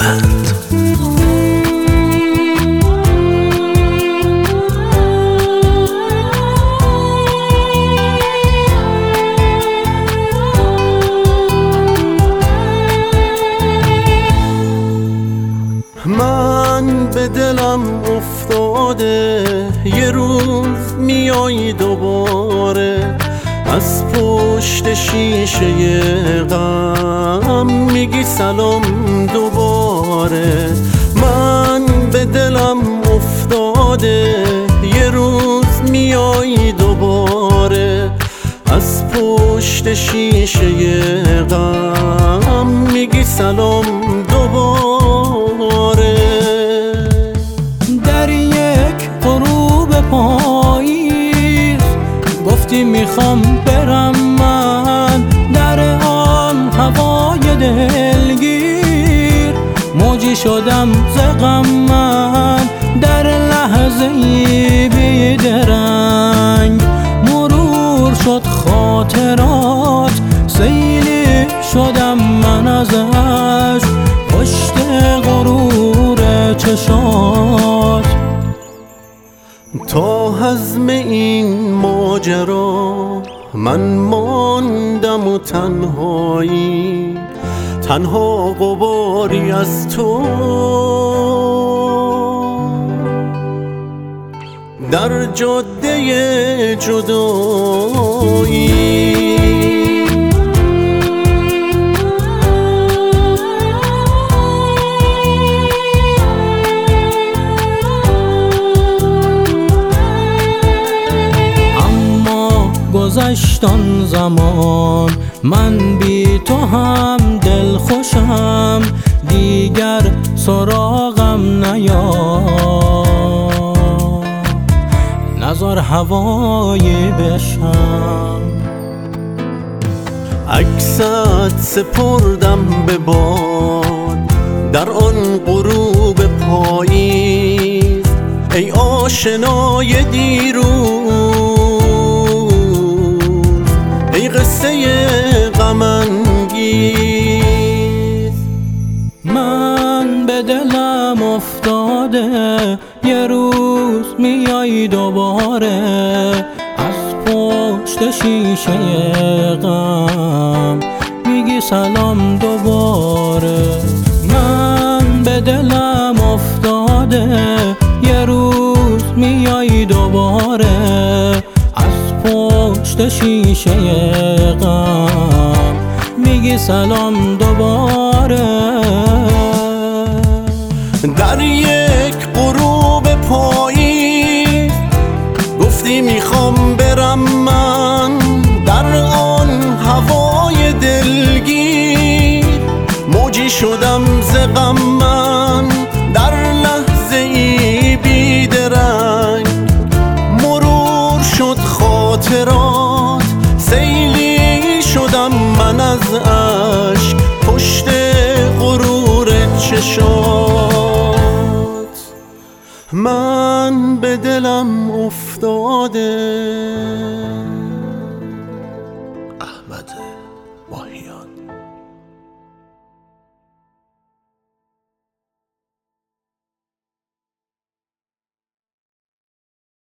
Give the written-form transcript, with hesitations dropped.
بند. من به دلم افتاده یه روز میای دوباره، از پشت شیشه غم میگی سلام دوباره. من به دلم افتاده یه روز میای دوباره، از پشت شیشه غم میگی سلام دوباره. در یک غروب پاییز گفتی میخوام برم من، در آن هوای دلگیر موجی شدم ز غم من. در لحظه‌ای بیدرنگ مرور شد خاطرات، سیلی شدم من ازش پشت غرور چشات. تا هضم این ماجرا من ماندم و تنهایی، تنها غباری از تو در جاده جدایی. گذشت آن زمان من بی تو هم دل خوشم، دیگر سراغم نیا، نذار هوایی بشم. عکست سپردم به باد در آن غروب پاییز، ای آشنای دیروز، ای قصه غم انگیز. من به دلم افتاده یه روز میای دوباره، از پشت شیشه غم میگی سلام دوباره. من به دلم افتاده یه روز میای دوباره، پشت شیشه غم میگی سلام دوباره. در یک غروب پاییز گفتی میخوام برم من، در آن هوای دلگیر موجی شدم ز غم من. در لحظه ای بیدرنگ مرور شد خاطرات، سیلی شدم من از اشک پشت غرور چشات. من به دلم افتاده